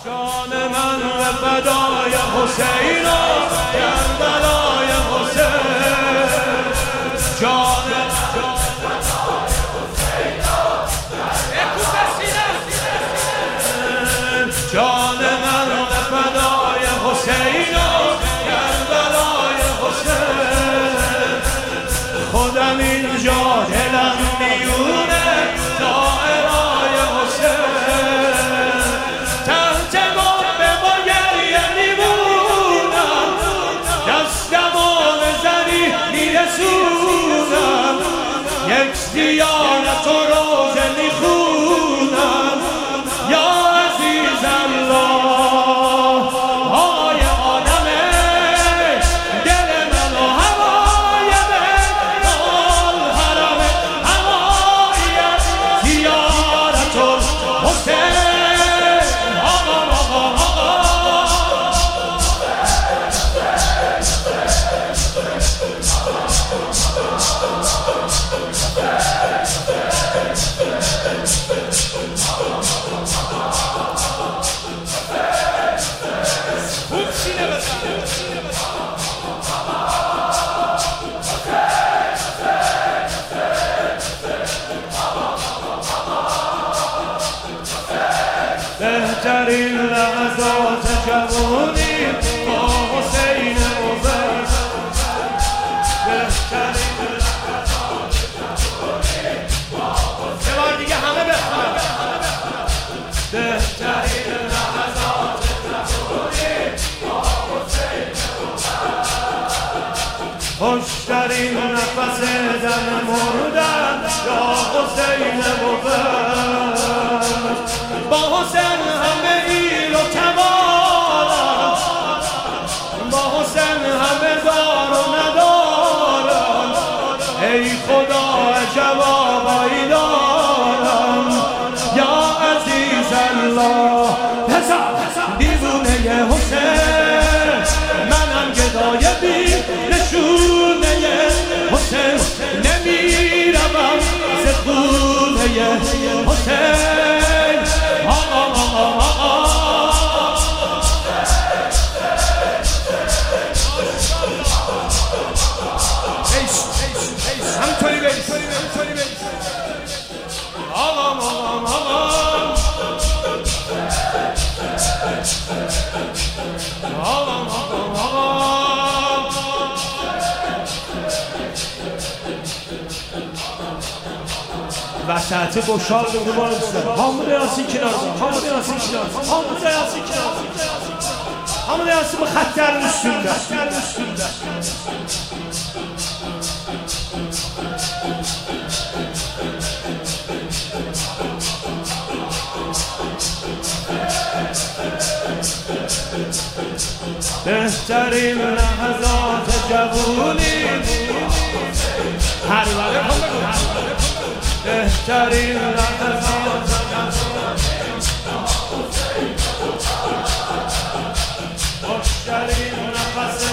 جان من به فدای حسین و کربلای حسین، جان جان من به فدای حسین و کربلای حسین، خودم اینجا دلم میونه دائرای حسین، تحت گمبه با گریه میمونم، دستمو بزنی میرسونم، یک دیانت و روزه میخونم یا عزیز الله. های آدمش دل من و هوای من، حرم هوای زیارت الحسین. بهترین لحظات جوانی با حسین موفق، بهترین لحظات جوانی با حسین. یه بار دیگه همه بخونن. بهترین لحظات جوانی با حسین موفق، خوشترین نفس دم مردن یا حسین موفق، با حسین همه ایل و تبارم، با حسین همه دار و ندارم، ای خدا جوابایی دارم یا عزیز الله. دیوونه حسین منم، گدای بی نشونه حسین، نمیروم ز خونه حسین. همطوری برید وسط گشار رو بار بستن. حامد یاسین کنار، حامد یاسین کنار، حامد یاسین کنار، حامد یاسین به خطر نشونده. بهترین لحظات جوانی بهترین لحظات خوشترین نفس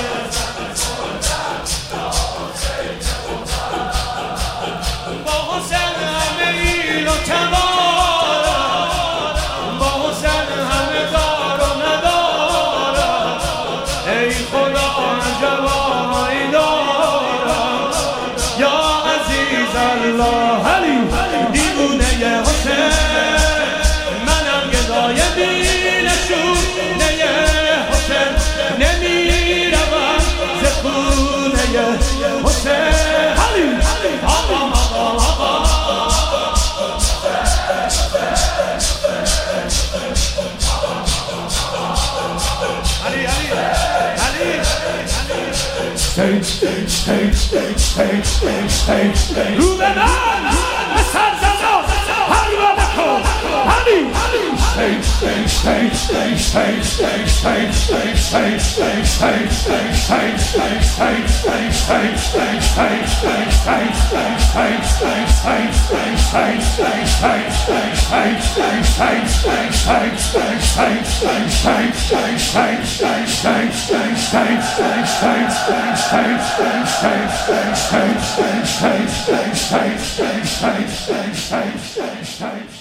با حسین همه ایل و تبارم، با حسین همه دار و ندارم، ای خدا جوابایی دارم یا عزیز الله. دیوونه حسین منم، گدای بی نشونه حسین، نمیروم ز خونه حسین. رو به من به سر زدم هر را بکن علی. Stay.